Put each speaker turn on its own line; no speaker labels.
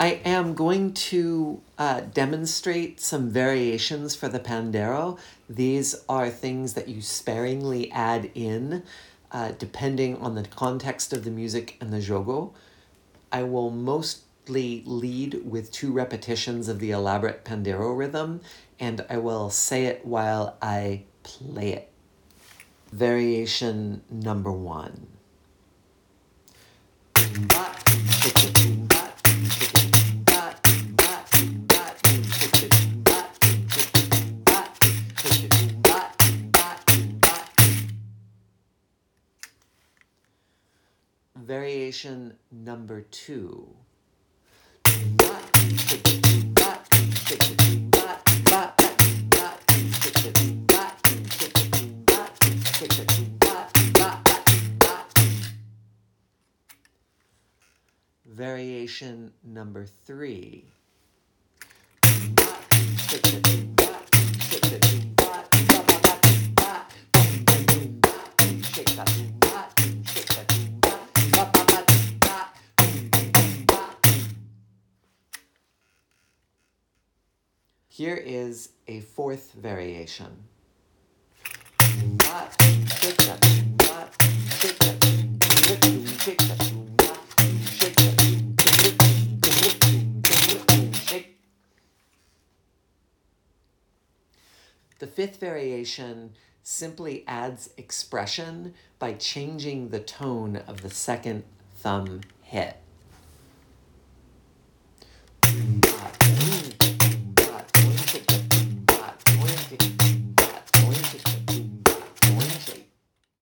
I am going to demonstrate some variations for the pandero. These are things that you sparingly add in depending on the context of the music and the jogo. I will mostly lead with 2 repetitions of the elaborate pandero rhythm, and I will say it while I play it. Variation number 1. Variation number 2. Variation number 3. Here is a 4th variation. The 5th variation simply adds expression by changing the tone of the second thumb hit.